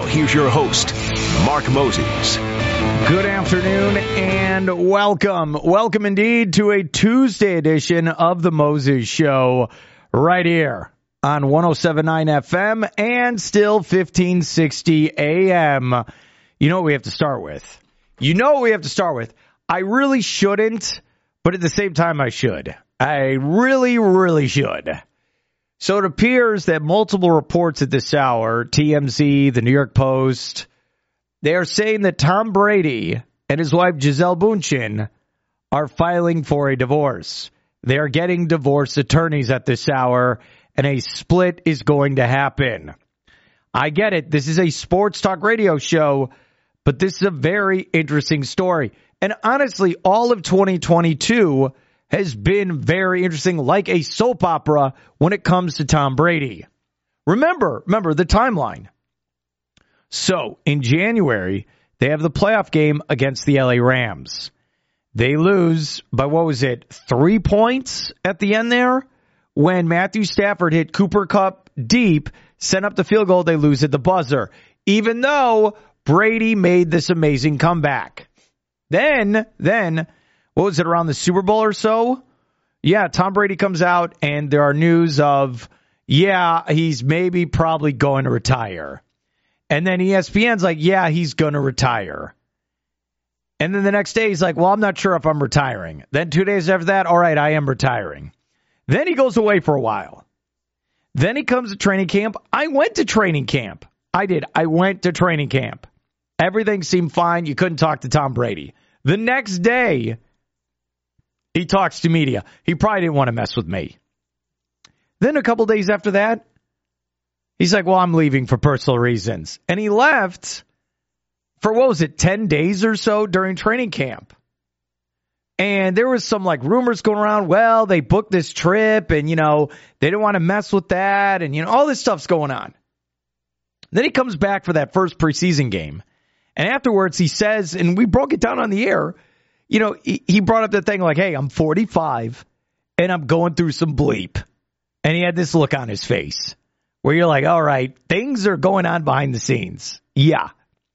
here's your host, Mark Moses. Good afternoon and welcome. Welcome indeed to a Tuesday edition of the Moses Show right here on 107.9 FM and still 1560 AM. You know what we have to start with? I really shouldn't, but at the same time I should. I really should. So it appears that multiple reports at this hour, TMZ, the New York Post, they are saying that Tom Brady and his wife Gisele Bündchen are filing for a divorce. They are getting divorce attorneys at this hour, and a split is going to happen. I get it. This is a sports talk radio show, but this is a very interesting story. And honestly, all of 2022 has been very interesting, like a soap opera when it comes to Tom Brady. Remember the timeline. So, in January, they have the playoff game against the LA Rams. They lose by, 3 points at the end there? When Matthew Stafford hit Cooper Kupp deep, sent up the field goal, they lose at the buzzer. Even though Brady made this amazing comeback. Then, around the Super Bowl or so? Yeah, Tom Brady comes out and there are news of, he's probably going to retire. And then ESPN's like, he's going to retire. And then the next day he's like, well, I'm not sure if I'm retiring. Then 2 days after that, all right, I am retiring. Then he goes away for a while. Then he comes to training camp. I went to training camp. I did. I went to training camp. Everything seemed fine. You couldn't talk to Tom Brady. The next day, he talks to media. He probably didn't want to mess with me. Then a couple days after that, he's like, well, I'm leaving for personal reasons. And he left for, 10 days or so during training camp. And there was some rumors going around. Well, they booked this trip and, they didn't want to mess with that. And, all this stuff's going on. Then he comes back for that first preseason game. And afterwards he says, and we broke it down on the air, he brought up the thing like, hey, I'm 45 and I'm going through some bleep. And he had this look on his face where you're like, all right, things are going on behind the scenes. Yeah.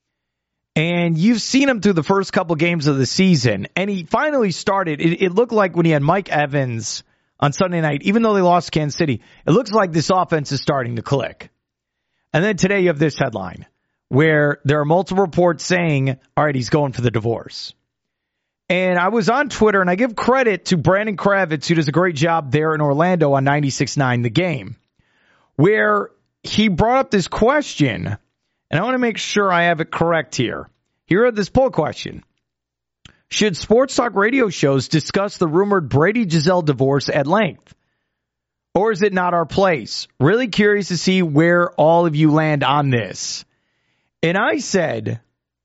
And you've seen him through the first couple games of the season. And he finally started. It looked like when he had Mike Evans on Sunday night, even though they lost Kansas City, it looks like this offense is starting to click. And then today you have this headline where there are multiple reports saying, all right, he's going for the divorce. And I was on Twitter, and I give credit to Brandon Kravitz, who does a great job there in Orlando on 96.9 The Game, where he brought up this question, and I want to make sure I have it correct here. He wrote this poll question. Should sports talk radio shows discuss the rumored Brady-Gisele divorce at length? Or is it not our place? Really curious to see where all of you land on this. And I said,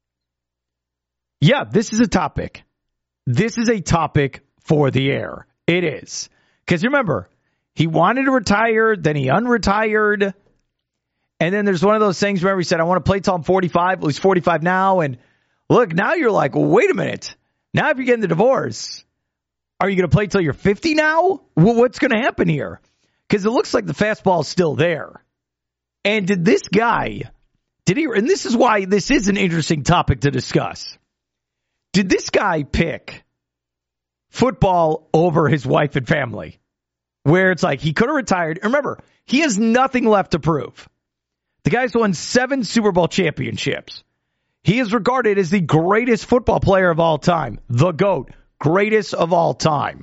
this is a topic. This is a topic for the air. It is. Because remember, he wanted to retire, then he unretired. And then there's one of those things where he said, I want to play till I'm 45. Well, he's 45 now. And look, now you're like, well, wait a minute. Now if you're getting the divorce, are you going to play till you're 50 now? Well, what's going to happen here? Because it looks like the fastball is still there. And did this guy, and this is why this is an interesting topic to discuss. Did this guy pick football over his wife and family? Where it's like he could have retired. Remember, he has nothing left to prove. The guy's won 7 Super Bowl championships. He is regarded as the greatest football player of all time. The GOAT. Greatest of all time.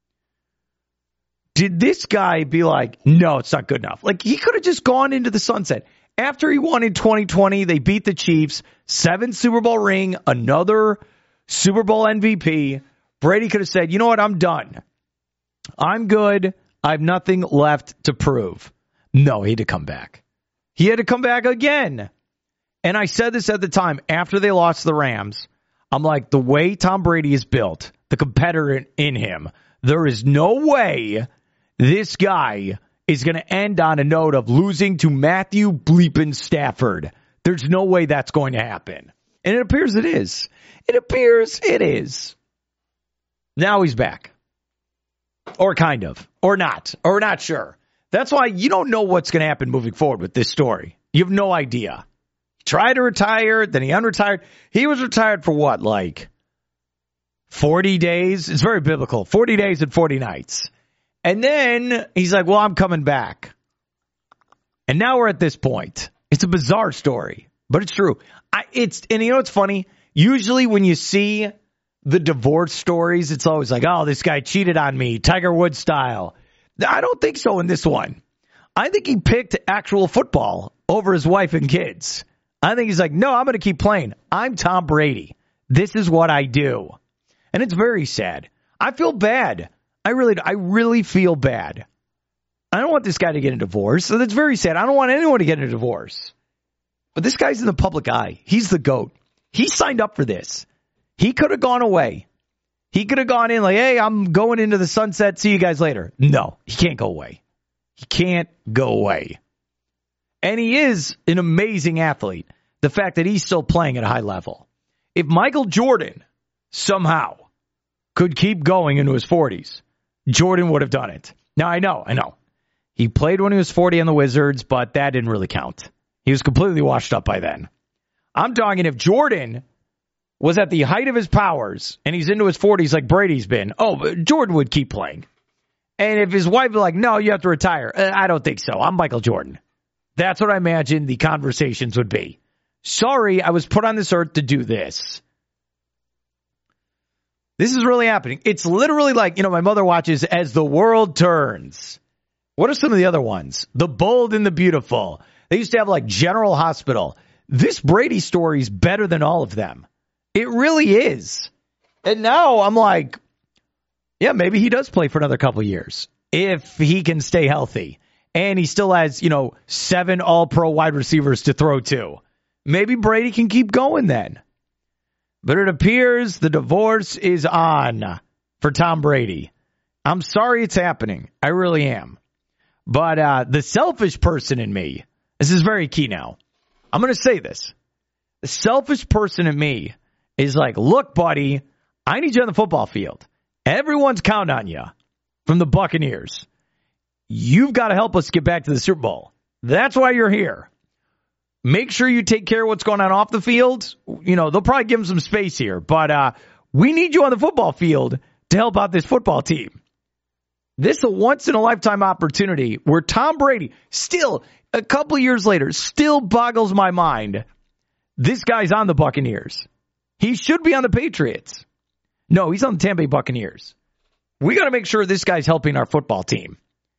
Did this guy be like, no, it's not good enough? Like, he could have just gone into the sunset. After he won in 2020, they beat the Chiefs. 7 Super Bowl ring, another Super Bowl MVP. Brady could have said, you know what, I'm done. I'm good. I have nothing left to prove. No, he had to come back. He had to come back again. And I said this at the time, after they lost to the Rams, I'm like, the way Tom Brady is built, the competitor in him, there is no way this guy is going to end on a note of losing to Matthew Bleepin Stafford. There's no way that's going to happen. And it appears it is. It appears it is. Now he's back. Or kind of. Or not. Or not sure. That's why you don't know what's going to happen moving forward with this story. You have no idea. Tried to retire, then he unretired. He was retired for what, like 40 days? It's very biblical. 40 days and 40 nights. And then he's like, well, I'm coming back. And now we're at this point. It's a bizarre story, but it's true. And you know what's funny? Usually when you see the divorce stories, it's always like, oh, this guy cheated on me, Tiger Woods style. I don't think so in this one. I think he picked actual football over his wife and kids. I think he's like, no, I'm going to keep playing. I'm Tom Brady. This is what I do. And it's very sad. I feel bad. I really feel bad. I don't want this guy to get a divorce. So that's very sad. I don't want anyone to get a divorce. But this guy's in the public eye. He's the GOAT. He signed up for this. He could have gone away. He could have gone in like, hey, I'm going into the sunset. See you guys later. No, he can't go away. He can't go away. And he is an amazing athlete. The fact that he's still playing at a high level. If Michael Jordan somehow could keep going into his 40s, Jordan would have done it. Now, I know. He played when he was 40 on the Wizards, but that didn't really count. He was completely washed up by then. I'm talking if Jordan was at the height of his powers and he's into his 40s like Brady's been, Jordan would keep playing. And if his wife was like, no, you have to retire. I don't think so. I'm Michael Jordan. That's what I imagine the conversations would be. Sorry, I was put on this earth to do this. This is really happening. It's literally like, my mother watches As the World Turns. What are some of the other ones? The Bold and the Beautiful. They used to have like General Hospital. This Brady story is better than all of them. It really is. And now I'm like, yeah, maybe he does play for another couple of years if he can stay healthy. And he still has, 7 all-pro wide receivers to throw to. Maybe Brady can keep going then. But it appears the divorce is on for Tom Brady. I'm sorry it's happening. I really am. But the selfish person in me, this is very key now. I'm going to say this. The selfish person in me is like, look, buddy, I need you on the football field. Everyone's counting on you from the Buccaneers. You've got to help us get back to the Super Bowl. That's why you're here. Make sure you take care of what's going on off the field. They'll probably give him some space here, but we need you on the football field to help out this football team. This is a once-in-a-lifetime opportunity where Tom Brady, still, a couple years later, still boggles my mind. This guy's on the Buccaneers. He should be on the Patriots. No, he's on the Tampa Bay Buccaneers. We got to make sure this guy's helping our football team.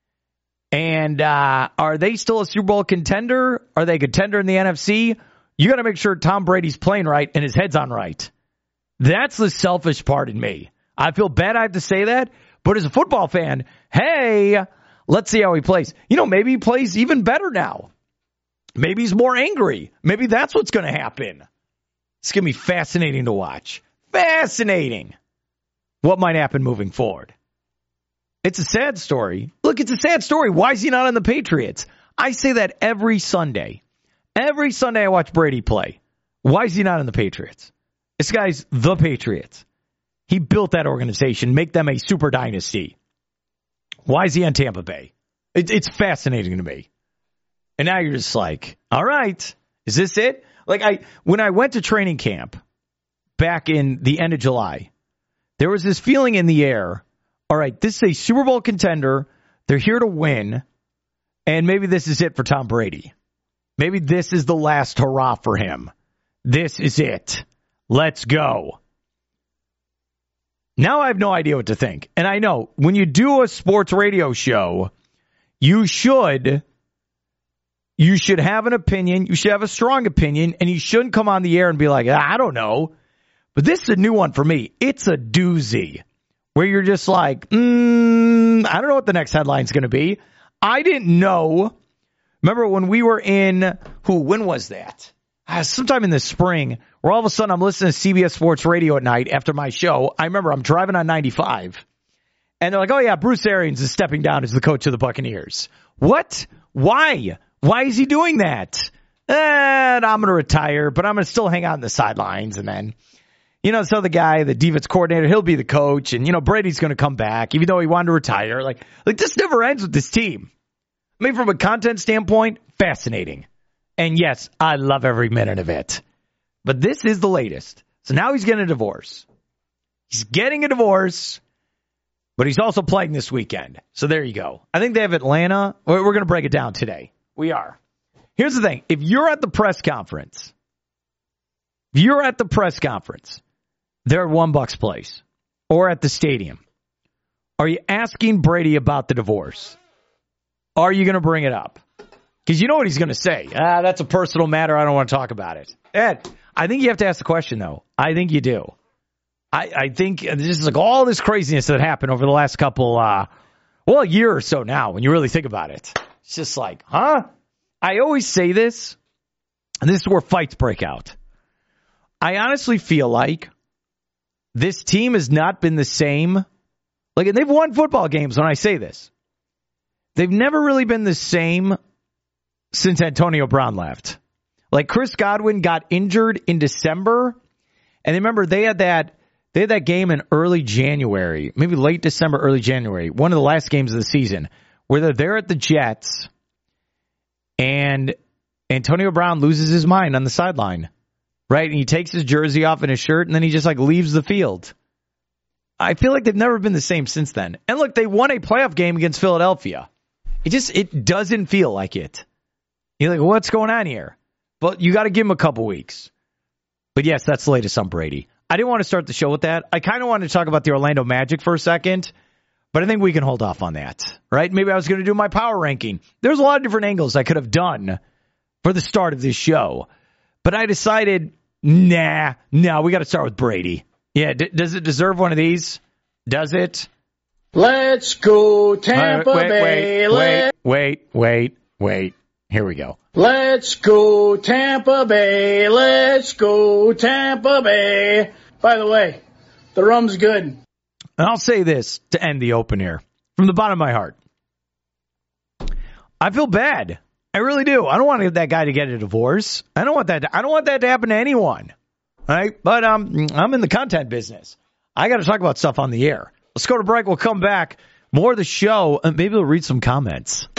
And are they still a Super Bowl contender? Are they a contender in the NFC? You got to make sure Tom Brady's playing right and his head's on right. That's the selfish part in me. I feel bad I have to say that, but as a football fan, hey, let's see how he plays. Maybe he plays even better now. Maybe he's more angry. Maybe that's what's going to happen. It's going to be fascinating to watch. Fascinating. What might happen moving forward? It's a sad story. Look, it's a sad story. Why is he not on the Patriots? I say that every Sunday. Every Sunday I watch Brady play. Why is he not on the Patriots? This guy's the Patriots. He built that organization, make them a super dynasty. Why is he on Tampa Bay? It's fascinating to me. And now you're just like, all right, is this it? When I went to training camp back in the end of July, there was this feeling in the air. All right, this is a Super Bowl contender. They're here to win. And maybe this is it for Tom Brady. Maybe this is the last hurrah for him. This is it. Let's go. Now I have no idea what to think. And I know when you do a sports radio show, you should have an opinion. You should have a strong opinion. And you shouldn't come on the air and be like, I don't know. But this is a new one for me. It's a doozy. Where you're just like, I don't know what the next headline's going to be. I didn't know. Remember when we were when was that? Sometime in the spring, where all of a sudden I'm listening to CBS Sports Radio at night after my show. I remember I'm driving on 95. And they're like, oh yeah, Bruce Arians is stepping down as the coach of the Buccaneers. What? Why? Why is he doing that? And I'm going to retire, but I'm going to still hang out in the sidelines. And then, so the guy, the defense coordinator, he'll be the coach. And, Brady's going to come back, even though he wanted to retire. Like this never ends with this team. I mean, from a content standpoint, fascinating. And yes, I love every minute of it. But this is the latest. So now he's getting a divorce. He's getting a divorce, but he's also playing this weekend. So there you go. I think they have Atlanta. We're going to break it down today. We are. Here's the thing. If you're at the press conference, they're at One Bucks Place or at the stadium. Are you asking Brady about the divorce? Are you going to bring it up? Because you know what he's going to say. That's a personal matter. I don't want to talk about it. Ed, I think you have to ask the question, though. I think you do. I think this is like all this craziness that happened over the last couple, a year or so now, when you really think about it. It's just like, huh? I always say this, and this is where fights break out. I honestly feel like this team has not been the same. Like, and they've won football games when I say this. They've never really been the same since Antonio Brown left. Like, Chris Godwin got injured in December, and remember they had that game in early January, maybe late December, early January, one of the last games of the season, where they're there at the Jets, and Antonio Brown loses his mind on the sideline, right? And he takes his jersey off and his shirt, and then he just like leaves the field. I feel like they've never been the same since then. And look, they won a playoff game against Philadelphia. It doesn't feel like it. You're like, what's going on here? But you got to give him a couple weeks. But yes, that's the latest on Brady. I didn't want to start the show with that. I kind of wanted to talk about the Orlando Magic for a second, but I think we can hold off on that, right? Maybe I was going to do my power ranking. There's a lot of different angles I could have done for the start of this show, but I decided, we got to start with Brady. Yeah, does it deserve one of these? Does it? Let's go Tampa Bay. Wait. Here we go. Let's go Tampa Bay. Let's go Tampa Bay. By the way, the rum's good. And I'll say this to end the open here from the bottom of my heart. I feel bad. I really do. I don't want that guy to get a divorce. I don't want that to happen to anyone. All right? But I'm in the content business. I got to talk about stuff on the air. Let's go to break. We'll come back. More of the show, and maybe we'll read some comments.